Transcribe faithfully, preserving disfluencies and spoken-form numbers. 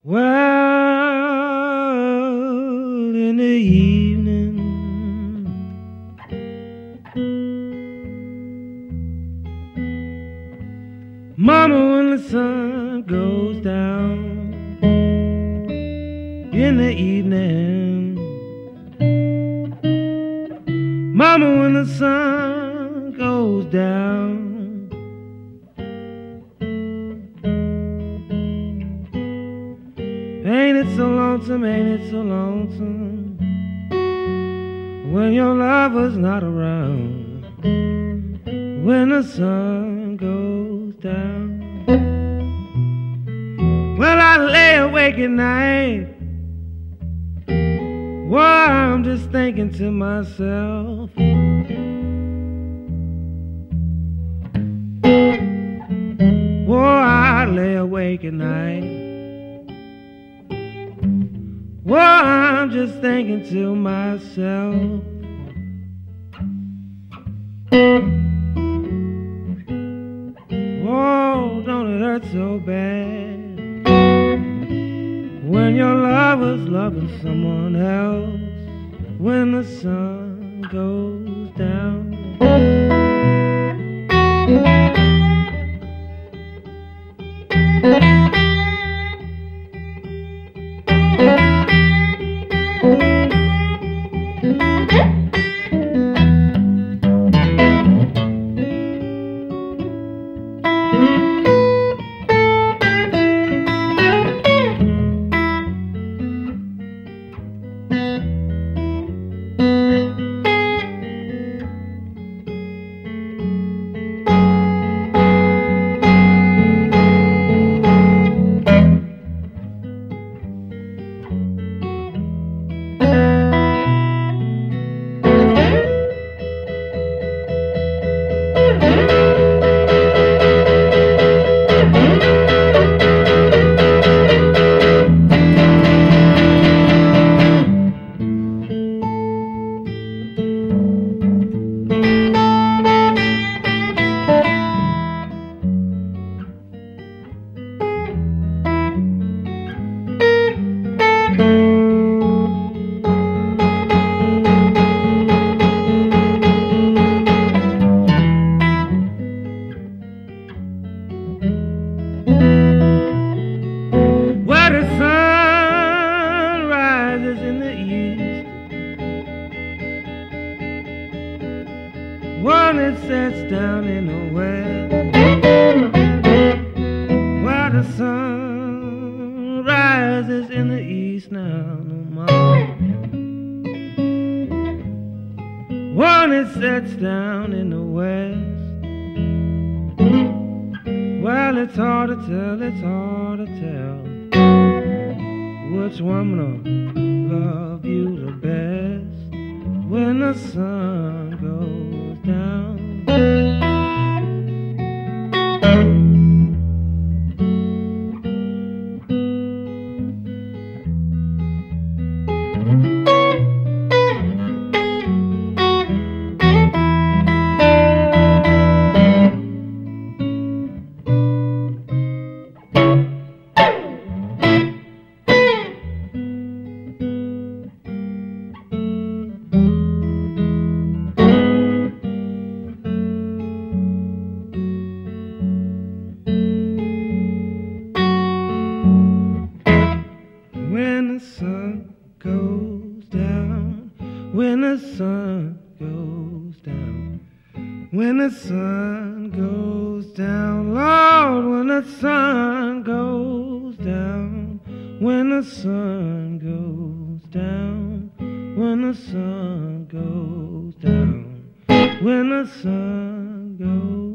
Well, in the evening, Mama, when the sun goes down, in the evening, Mama, when the sun goes down, ain't it so lonesome, ain't it so lonesome, when your lover's not around, when the sun goes down. Well, I lay awake at night, well, I'm just thinking to myself, boy, I lay awake at night, well, I'm just thinking to myself, oh, don't it hurt so bad when your lover's loving someone else, when the sun goes down. One that sets down in the west, while the sun rises in the east now no more. One that sets down in the west, well, it's hard to tell, it's hard to tell which woman will love you the best when the sun goes down. When the sun goes down, when the sun goes down, when the sun goes down, Lord, when the sun goes down, when the sun goes down, when the sun goes down, when the sun goes down.